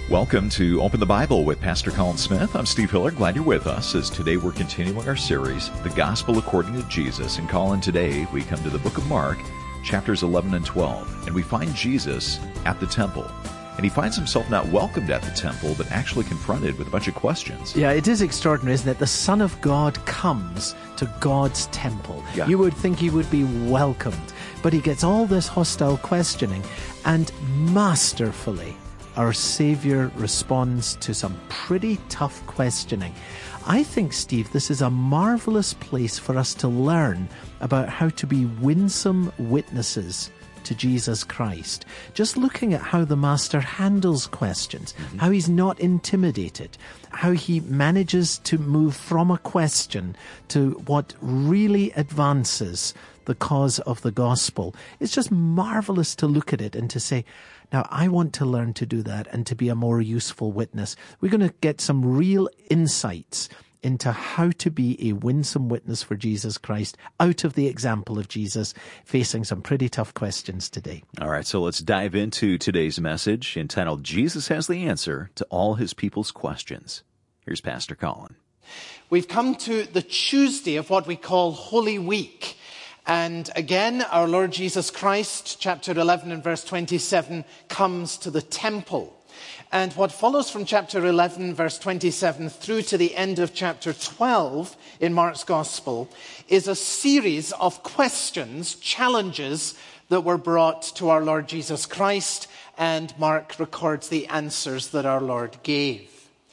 Welcome to Open the Bible with Pastor Colin Smith. I'm Steve Hiller. Glad you're with us as today we're continuing our series, The Gospel According to Jesus. And Colin, today we come to the book of Mark, chapters 11 and 12, and we find Jesus at the temple. And he finds himself not welcomed at the temple, but actually confronted with a bunch of questions. Yeah, it is extraordinary, isn't it? The Son of God comes to God's temple. Yeah. You would think he would be welcomed, but he gets all this hostile questioning, and masterfully, our Savior responds to some pretty tough questioning. I think, Steve, this is a marvelous place for us to learn about how to be winsome witnesses to Jesus Christ. Just looking at how the Master handles questions, how he's not intimidated, how he manages to move from a question to what really advances the cause of the gospel. It's just marvelous to look at it and to say, now, I want to learn to do that and to be a more useful witness. We're going to get some real insights into how to be a winsome witness for Jesus Christ out of the example of Jesus facing some pretty tough questions today. All right, so let's dive into today's message entitled, Jesus Has the Answer to All His People's Questions. Here's Pastor Colin. We've come to the Tuesday of what we call Holy Week. And again, our Lord Jesus Christ, chapter 11 and verse 27, comes to the temple. And what follows from chapter 11, verse 27, through to the end of chapter 12 in Mark's Gospel, is a series of questions, challenges that were brought to our Lord Jesus Christ, and Mark records the answers that our Lord gave.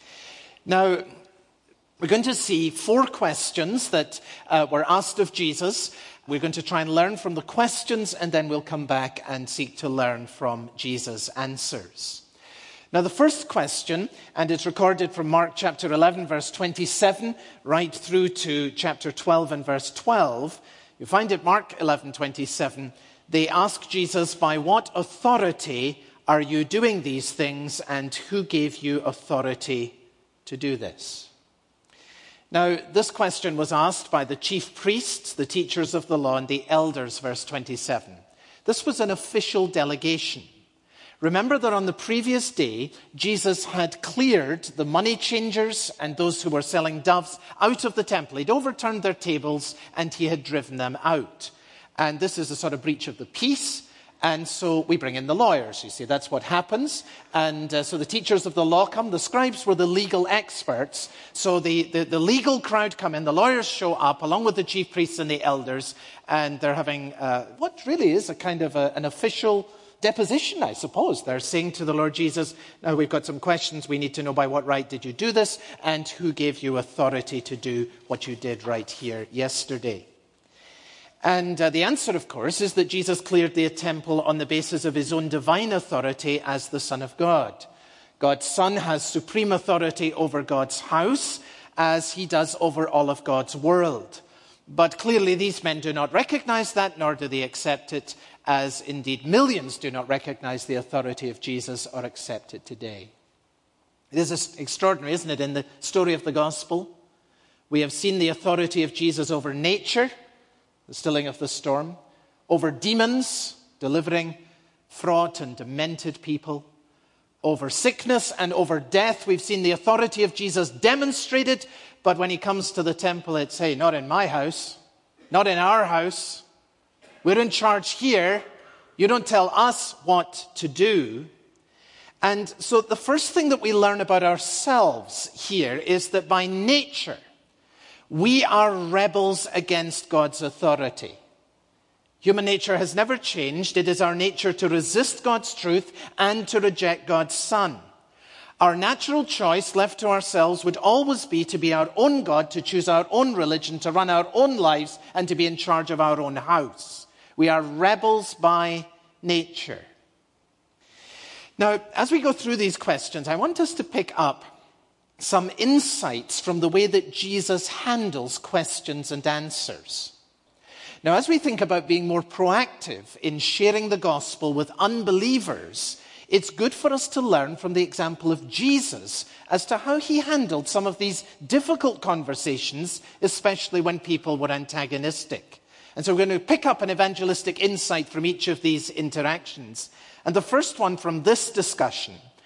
Now, we're going to see 4 questions that were asked of Jesus. We're going to try and learn from the questions, and then we'll come back and seek to learn from Jesus' answers. Now, the first question, and it's recorded from Mark chapter 11, verse 27, right through to chapter 12 and verse 12. You find it, Mark 11, 27. They ask Jesus, by what authority are you doing these things, and who gave you authority to do this? Now, this question was asked by the chief priests, the teachers of the law, and the elders, verse 27. This was an official delegation. Remember that on the previous day, Jesus had cleared the money changers and those who were selling doves out of the temple. He'd overturned their tables and he had driven them out. And this is a sort of breach of the peace. And so we bring in the lawyers, you see, that's what happens. And so the teachers of the law come, the scribes were the legal experts. So the legal crowd come in, the lawyers show up along with the chief priests and the elders, and they're having what really is a kind of an official deposition, I suppose. They're saying to the Lord Jesus, now we've got some questions, we need to know by what right did you do this, and who gave you authority to do what you did right here yesterday. And the answer, of course, is that Jesus cleared the temple on the basis of his own divine authority as the Son of God. God's Son has supreme authority over God's house, as he does over all of God's world. But clearly these men do not recognize that, nor do they accept it, as indeed millions do not recognize the authority of Jesus or accept it today. It is extraordinary, isn't it, in the story of the gospel? We have seen the authority of Jesus over nature, the stilling of the storm, over demons, delivering fraught and demented people, over sickness and over death. We've seen the authority of Jesus demonstrated, but when he comes to the temple, it's, hey, not in my house, not in our house. We're in charge here. You don't tell us what to do. And so the first thing that we learn about ourselves here is that by nature, we are rebels against God's authority. Human nature has never changed. It is our nature to resist God's truth and to reject God's Son. Our natural choice left to ourselves would always be to be our own God, to choose our own religion, to run our own lives, and to be in charge of our own house. We are rebels by nature. Now, as we go through these questions, I want us to pick up some insights from the way that Jesus handles questions and answers. Now, as we think about being more proactive in sharing the gospel with unbelievers, it's good for us to learn from the example of Jesus as to how he handled some of these difficult conversations, especially when people were antagonistic. And so we're going to pick up an evangelistic insight from each of these interactions. And the first one from this discussion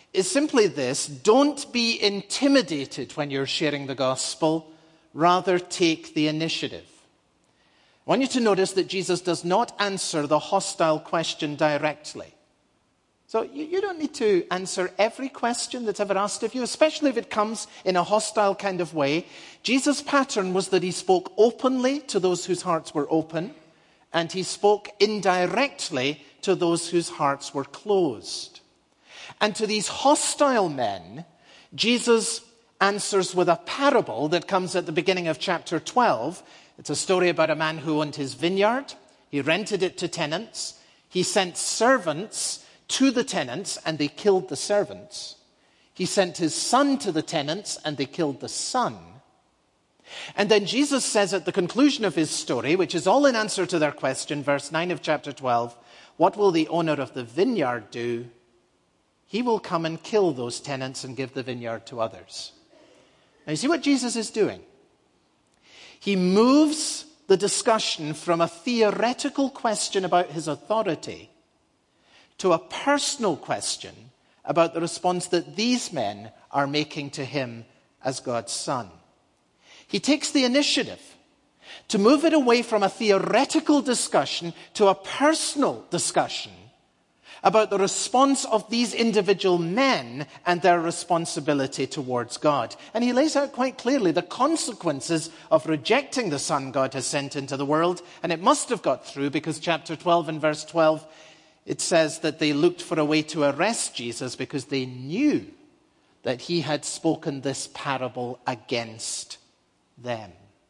is simply this: don't be intimidated when you're sharing the gospel, rather take the initiative. I want you to notice that Jesus does not answer the hostile question directly. So you don't need to answer every question that's ever asked of you, especially if it comes in a hostile kind of way. Jesus' pattern was that he spoke openly to those whose hearts were open, and he spoke indirectly to those whose hearts were closed. And to these hostile men, Jesus answers with a parable that comes at the beginning of chapter 12. It's a story about a man who owned his vineyard. He rented it to tenants. He sent servants to the tenants, and they killed the servants. He sent his son to the tenants, and they killed the son. And then Jesus says at the conclusion of his story, which is all in answer to their question, verse 9 of chapter 12, what will the owner of the vineyard do? He will come and kill those tenants and give the vineyard to others. Now you see what Jesus is doing? He moves the discussion from a theoretical question about his authority to a personal question about the response that these men are making to him as God's son. He takes the initiative to move it away from a theoretical discussion to a personal discussion about the response of these individual men and their responsibility towards God. And he lays out quite clearly the consequences of rejecting the Son God has sent into the world. And it must have got through, because chapter 12 and verse 12, it says that they looked for a way to arrest Jesus because they knew that he had spoken this parable against them.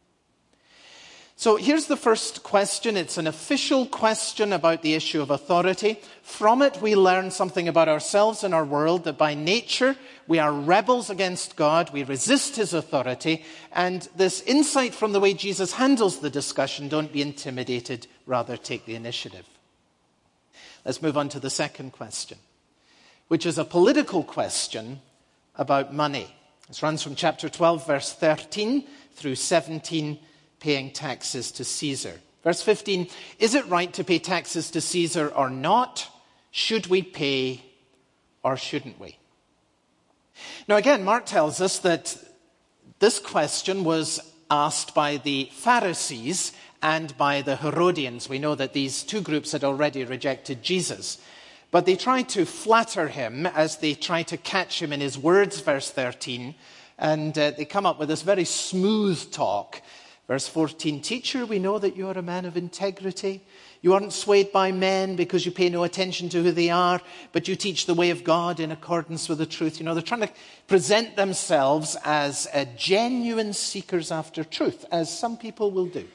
So here's the first question. It's an official question about the issue of authority. From it, we learn something about ourselves and our world, that by nature, we are rebels against God. We resist his authority. And this insight from the way Jesus handles the discussion: don't be intimidated, rather take the initiative. Let's move on to the second question, which is a political question about money. This runs from chapter 12, verse 13 through 17, paying taxes to Caesar. Verse 15, is it right to pay taxes to Caesar or not? Should we pay or shouldn't we? Now again, Mark tells us that this question was asked by the Pharisees and by the Herodians. We know that these two groups had already rejected Jesus. But they try to flatter him as they try to catch him in his words, verse 13. And they come up with this very smooth talk. Verse 14, teacher, we know that you are a man of integrity. You aren't swayed by men because you pay no attention to who they are, but you teach the way of God in accordance with the truth. You know, they're trying to present themselves as genuine seekers after truth, as some people will do.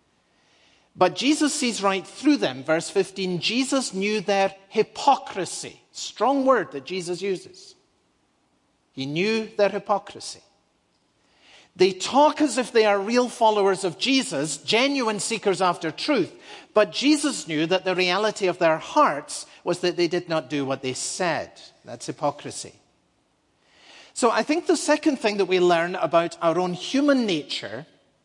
But Jesus sees right through them. Verse 15, Jesus knew their hypocrisy. Strong word that Jesus uses. He knew their hypocrisy. They talk as if they are real followers of Jesus, genuine seekers after truth. But Jesus knew that the reality of their hearts was that they did not do what they said. That's hypocrisy. So I think the second thing that we learn about our own human nature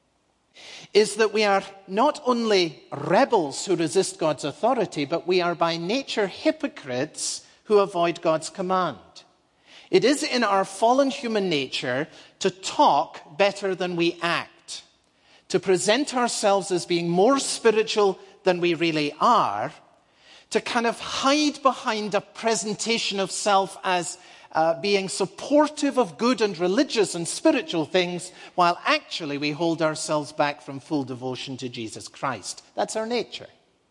is that we are not only rebels who resist God's authority, but we are by nature hypocrites who avoid God's command. It is in our fallen human nature to talk better than we act, to present ourselves as being more spiritual than we really are, to kind of hide behind a presentation of self as being supportive of good and religious and spiritual things, while actually we hold ourselves back from full devotion to Jesus Christ. That's our nature.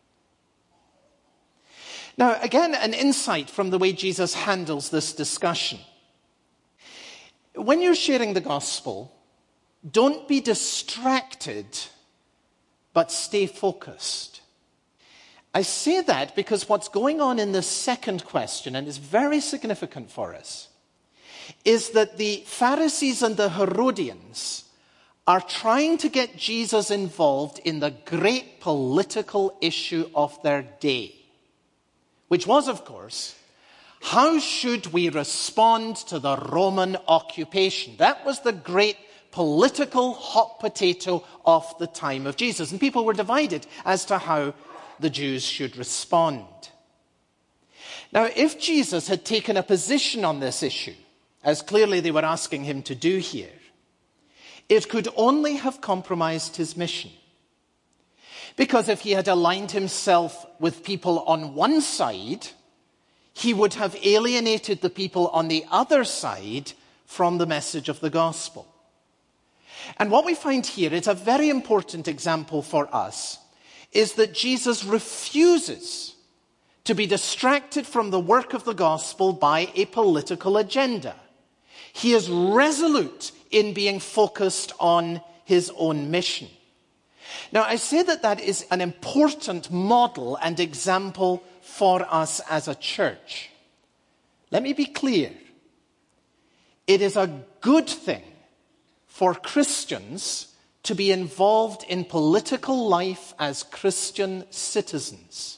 Now, again, an insight from the way Jesus handles this discussion. When you're sharing the gospel, don't be distracted, but stay focused. I say that because what's going on in the second question, and is very significant for us, is that the Pharisees and the Herodians are trying to get Jesus involved in the great political issue of their day, which was, of course, how should we respond to the Roman occupation? That was the great political hot potato of the time of Jesus. And people were divided as to how the Jews should respond. Now, if Jesus had taken a position on this issue, as clearly they were asking him to do here, it could only have compromised his mission. Because if he had aligned himself with people on one side, he would have alienated the people on the other side from the message of the gospel. And what we find here is a very important example for us, is that Jesus refuses to be distracted from the work of the gospel by a political agenda. He is resolute in being focused on his own mission. Now, I say that that is an important model and example for us as a church. Let me be clear. It is a good thing for Christians to be involved in political life as Christian citizens.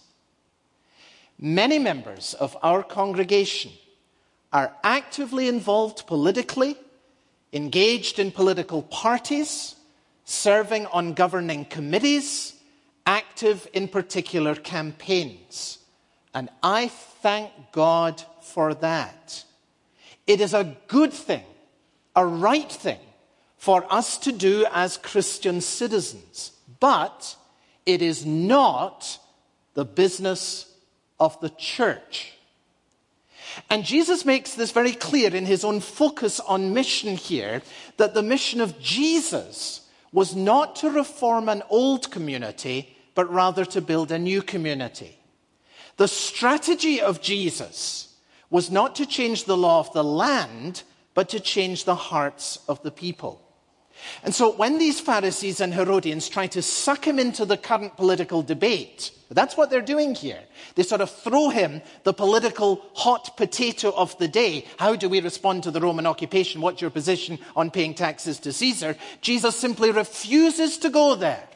Many members of our congregation are actively involved politically, engaged in political parties, serving on governing committees, active in particular campaigns. And I thank God for that. It is a good thing, a right thing, for us to do as Christian citizens. But it is not the business of the church. And Jesus makes this very clear in his own focus on mission here, that the mission of Jesus was not to reform an old community, but rather to build a new community. The strategy of Jesus was not to change the law of the land, but to change the hearts of the people. And so when these Pharisees and Herodians try to suck him into the current political debate, that's what they're doing here. They sort of throw him the political hot potato of the day. How do we respond to the Roman occupation? What's your position on paying taxes to Caesar? Jesus simply refuses to go there.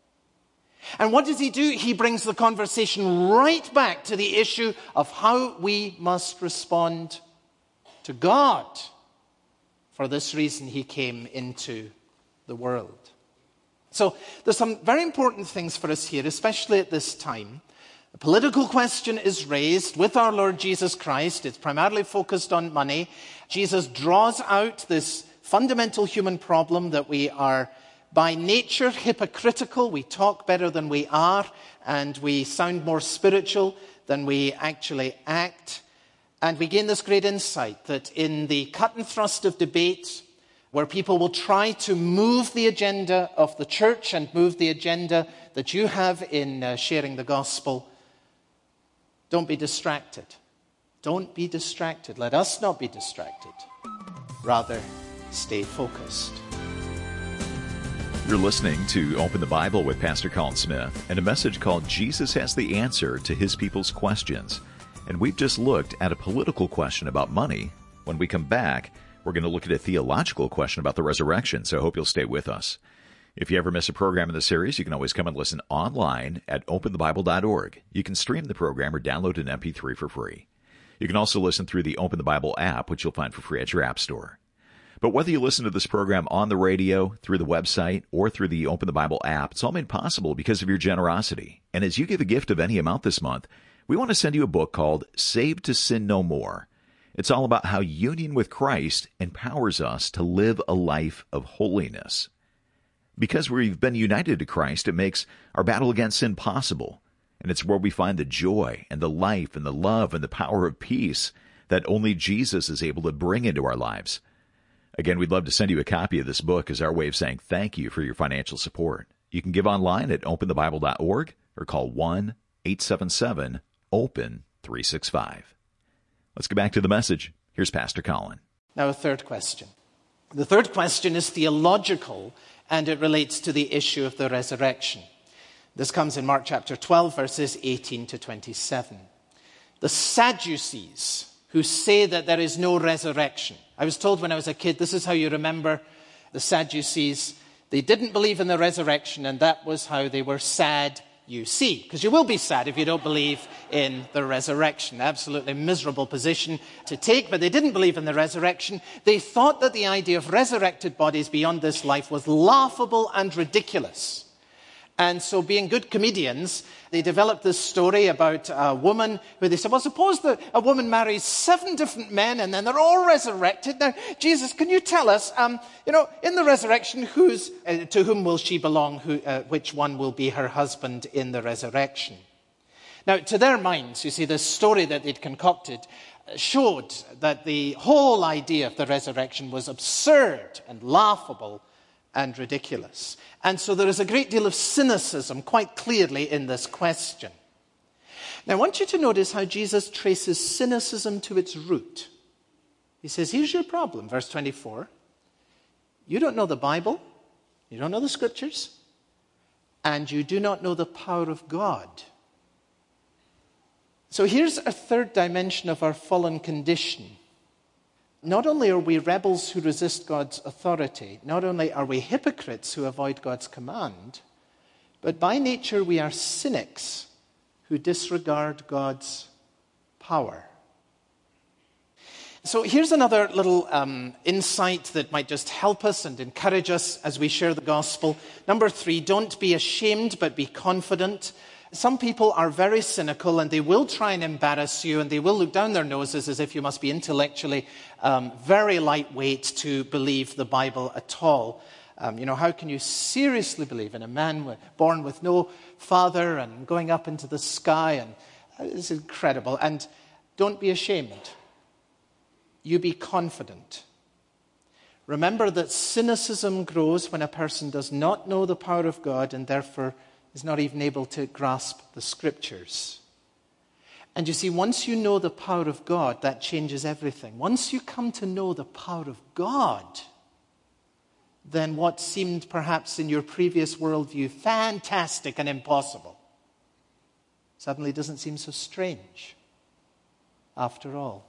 And what does he do? He brings the conversation right back to the issue of how we must respond to God. For this reason, he came into the world. So there's some very important things for us here, especially at this time. The political question is raised with our Lord Jesus Christ. It's primarily focused on money. Jesus draws out this fundamental human problem that we are by nature hypocritical. We talk better than we are, and we sound more spiritual than we actually act. And we gain this great insight that in the cut and thrust of debate, where people will try to move the agenda of the church and move the agenda that you have in sharing the gospel, don't be distracted. Don't be distracted. Let us not be distracted. Rather, stay focused. You're listening to Open the Bible with Pastor Colin Smith and a message called Jesus Has the Answer to His People's Questions. And we've just looked at a political question about money. When we come back, we're going to look at a theological question about the resurrection, so I hope you'll stay with us. If you ever miss a program in the series, you can always come and listen online at openthebible.org. You can stream the program or download an MP3 for free. You can also listen through the Open the Bible app, which you'll find for free at your app store. But whether you listen to this program on the radio, through the website, or through the Open the Bible app, it's all made possible because of your generosity. And as you give a gift of any amount this month, we want to send you a book called Saved to Sin No More. It's all about how union with Christ empowers us to live a life of holiness. Because we've been united to Christ, it makes our battle against sin possible. And it's where we find the joy and the life and the love and the power of peace that only Jesus is able to bring into our lives. Again, we'd love to send you a copy of this book as our way of saying thank you for your financial support. You can give online at openthebible.org or call 1-877-OPEN-365. Let's get back to the message. Here's Pastor Colin. Now, a third question. The third question is theological, and it relates to the issue of the resurrection. This comes in Mark chapter 12, verses 18 to 27. The Sadducees, who say that there is no resurrection. I was told when I was a kid, this is how you remember the Sadducees. They didn't believe in the resurrection, and that was how they were sad, you see. Because you will be sad if you don't believe in the resurrection. Absolutely miserable position to take, but they didn't believe in the resurrection. They thought that the idea of resurrected bodies beyond this life was laughable and ridiculous. And so being good comedians, they developed this story about a woman who they said, well, suppose that a woman marries 7 different men and then they're all resurrected. Now, Jesus, can you tell us, in the resurrection, to whom will she belong? Which one will be her husband in the resurrection? Now, to their minds, you see, this story that they'd concocted showed that the whole idea of the resurrection was absurd and laughable and ridiculous. And so there is a great deal of cynicism quite clearly in this question. Now, I want you to notice how Jesus traces cynicism to its root. He says, here's your problem, verse 24. You don't know the Bible, you don't know the Scriptures, and you do not know the power of God. So here's a third dimension of our fallen condition. Not only are we rebels who resist God's authority, not only are we hypocrites who avoid God's command, but by nature we are cynics who disregard God's power. So here's another little insight that might just help us and encourage us as we share the gospel. Number 3, don't be ashamed, but be confident. Some people are very cynical and they will try and embarrass you and they will look down their noses as if you must be intellectually very lightweight to believe the Bible at all. How can you seriously believe in a man born with no father and going up into the sky? And it's incredible. And don't be ashamed. You be confident. Remember that cynicism grows when a person does not know the power of God and therefore is not even able to grasp the Scriptures. And you see, once you know the power of God, that changes everything. Once you come to know the power of God, then what seemed perhaps in your previous worldview fantastic and impossible suddenly doesn't seem so strange after all.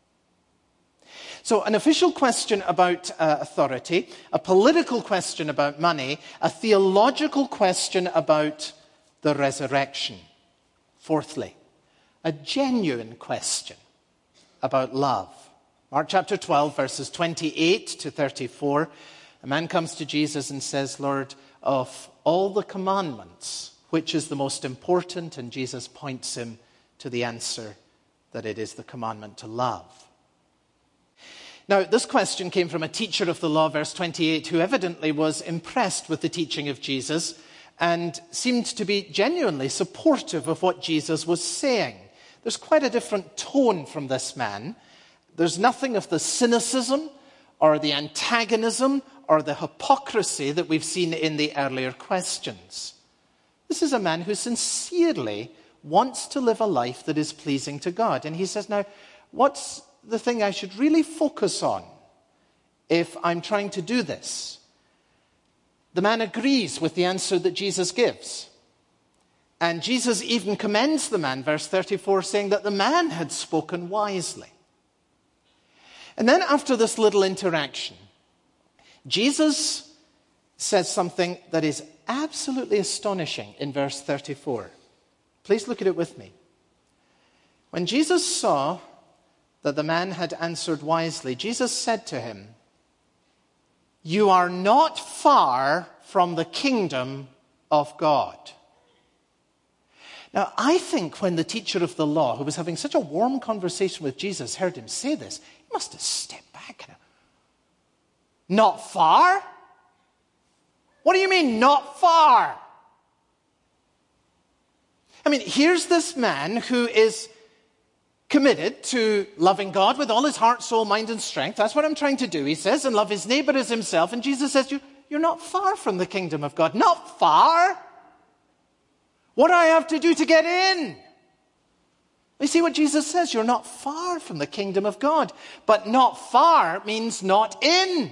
So an official question about authority, a political question about money, a theological question about the resurrection. Fourthly, a genuine question about love. Mark chapter 12, verses 28 to 34. A man comes to Jesus and says, Lord, of all the commandments, which is the most important? And Jesus points him to the answer that it is the commandment to love. Now, this question came from a teacher of the law, verse 28, who evidently was impressed with the teaching of Jesus and seemed to be genuinely supportive of what Jesus was saying. There's quite a different tone from this man. There's nothing of the cynicism or the antagonism or the hypocrisy that we've seen in the earlier questions. This is a man who sincerely wants to live a life that is pleasing to God. And he says, now, what's the thing I should really focus on if I'm trying to do this? The man agrees with the answer that Jesus gives. And Jesus even commends the man, verse 34, saying that the man had spoken wisely. And then after this little interaction, Jesus says something that is absolutely astonishing in verse 34. Please look at it with me. When Jesus saw that the man had answered wisely, Jesus said to him, "You are not far from the kingdom of God." Now, I think when the teacher of the law, who was having such a warm conversation with Jesus, heard him say this, he must have stepped back. Not far? What do you mean, not far? I mean, here's this man who is committed to loving God with all his heart, soul, mind, and strength. That's what I'm trying to do, he says, and love his neighbor as himself. And Jesus says, you're not far from the kingdom of God. Not far? What do I have to do to get in? You see what Jesus says? You're not far from the kingdom of God. But not far means not in.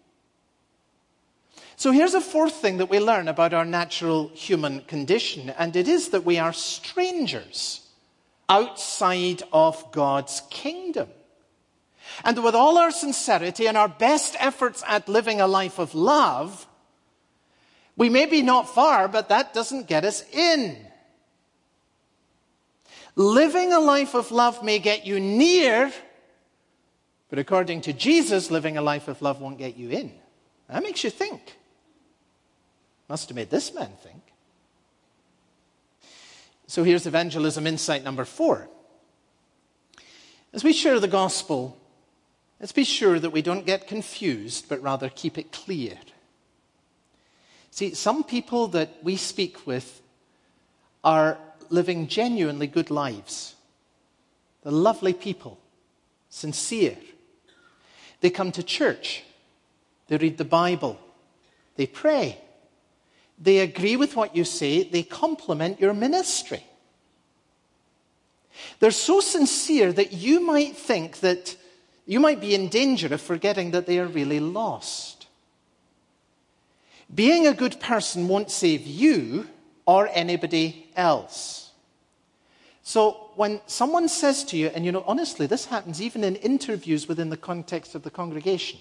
So here's a fourth thing that we learn about our natural human condition, and it is that we are strangers outside of God's kingdom. And with all our sincerity and our best efforts at living a life of love, we may be not far, but that doesn't get us in. Living a life of love may get you near, but according to Jesus, living a life of love won't get you in. That makes you think. Must have made this man think. So here's evangelism insight number 4. As we share the gospel, let's be sure that we don't get confused, but rather keep it clear. See, some people that we speak with are living genuinely good lives. They're lovely people, sincere. They come to church. They read the Bible. They pray. They agree with what you say. They compliment your ministry. They're so sincere that you might think that you might be in danger of forgetting that they are really lost. Being a good person won't save you or anybody else. So when someone says to you, and honestly, this happens even in interviews within the context of the congregation.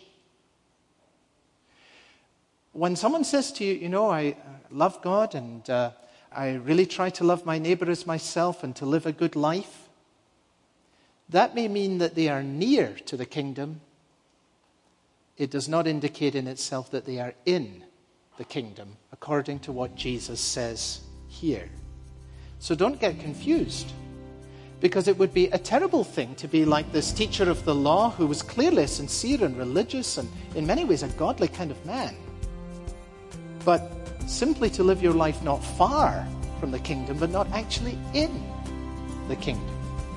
When someone says to you, I love God and I really try to love my neighbor as myself and to live a good life, that may mean that they are near to the kingdom. It does not indicate in itself that they are in the kingdom, according to what Jesus says here. So don't get confused, because it would be a terrible thing to be like this teacher of the law who was clearly sincere and religious and in many ways a godly kind of man, but simply to live your life not far from the kingdom, but not actually in the kingdom.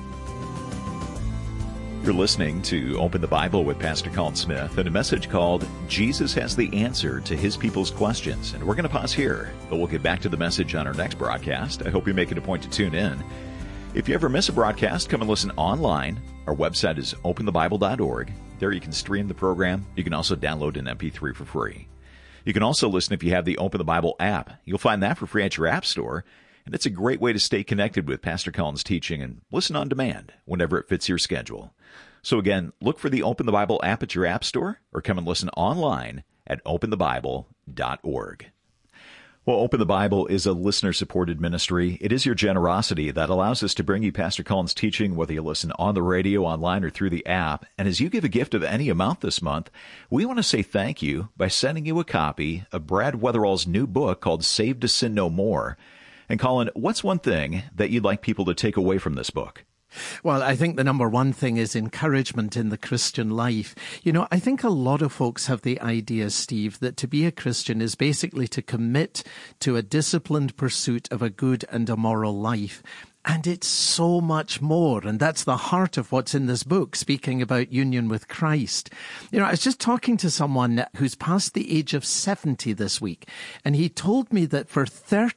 You're listening to Open the Bible with Pastor Colin Smith and a message called Jesus Has the Answer to His People's Questions. And we're going to pause here, but we'll get back to the message on our next broadcast. I hope you make it a point to tune in. If you ever miss a broadcast, come and listen online. Our website is openthebible.org. There you can stream the program. You can also download an MP3 for free. You can also listen if you have the Open the Bible app. You'll find that for free at your app store. And it's a great way to stay connected with Pastor Colin's teaching and listen on demand whenever it fits your schedule. So again, look for the Open the Bible app at your app store or come and listen online at openthebible.org. Well, Open the Bible is a listener-supported ministry. It is your generosity that allows us to bring you Pastor Colin's teaching, whether you listen on the radio, online, or through the app. And as you give a gift of any amount this month, we want to say thank you by sending you a copy of Brad Weatherall's new book called Saved to Sin No More. And Colin, what's one thing that you'd like people to take away from this book? Well, I think the number one thing is encouragement in the Christian life. I think a lot of folks have the idea, Steve, that to be a Christian is basically to commit to a disciplined pursuit of a good and a moral life. And it's so much more. And that's the heart of what's in this book, speaking about union with Christ. I was just talking to someone who's past the age of 70 this week, and he told me that for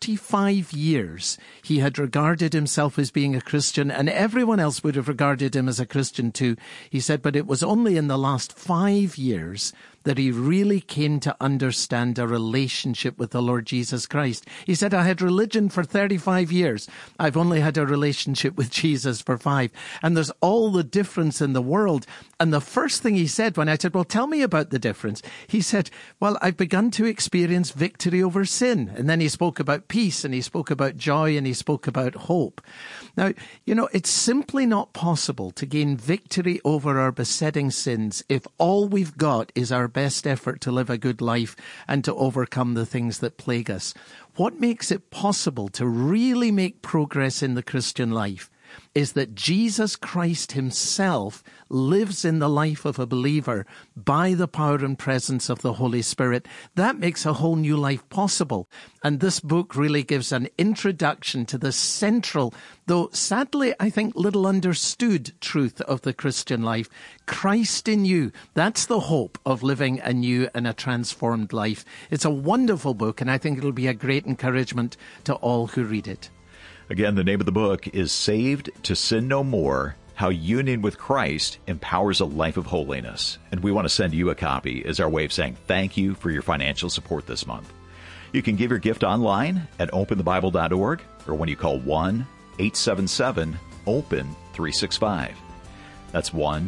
35 years, he had regarded himself as being a Christian, and everyone else would have regarded him as a Christian too. He said, but it was only in the last 5 years that he really came to understand a relationship with the Lord Jesus Christ. He said, I had religion for 35 years. I've only had a relationship with Jesus for 5. And there's all the difference in the world. And the first thing he said when I said, well, tell me about the difference, he said, well, I've begun to experience victory over sin. And then he spoke about peace, and he spoke about joy, and he spoke about hope. Now, it's simply not possible to gain victory over our besetting sins if all we've got is our best effort to live a good life and to overcome the things that plague us. What makes it possible to really make progress in the Christian life is that Jesus Christ himself lives in the life of a believer by the power and presence of the Holy Spirit. That makes a whole new life possible. And this book really gives an introduction to the central, though sadly I think little understood, truth of the Christian life. Christ in you. That's the hope of living a new and a transformed life. It's a wonderful book, and I think it'll be a great encouragement to all who read it. Again, the name of the book is Saved to Sin No More, How Union with Christ Empowers a Life of Holiness. And we want to send you a copy as our way of saying thank you for your financial support this month. You can give your gift online at openthebible.org or when you call 1-877-OPEN-365. That's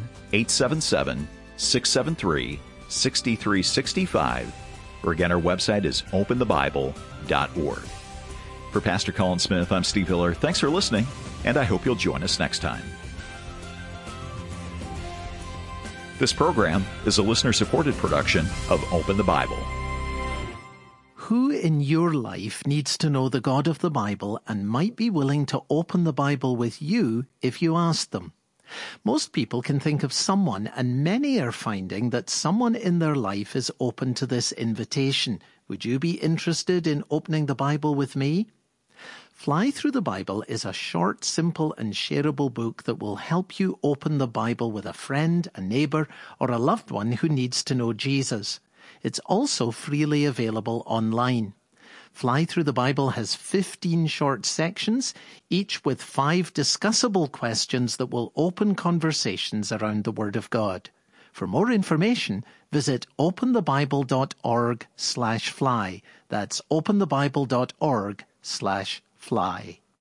1-877-673-6365. Or again, our website is openthebible.org. For Pastor Colin Smith, I'm Steve Hiller. Thanks for listening, and I hope you'll join us next time. This program is a listener-supported production of Open the Bible. Who in your life needs to know the God of the Bible and might be willing to open the Bible with you if you asked them? Most people can think of someone, and many are finding that someone in their life is open to this invitation. Would you be interested in opening the Bible with me? Fly Through the Bible is a short, simple and shareable book that will help you open the Bible with a friend, a neighbour or a loved one who needs to know Jesus. It's also freely available online. Fly Through the Bible has 15 short sections, each with 5 discussable questions that will open conversations around the Word of God. For more information, visit openthebible.org/fly. That's openthebible.org/fly.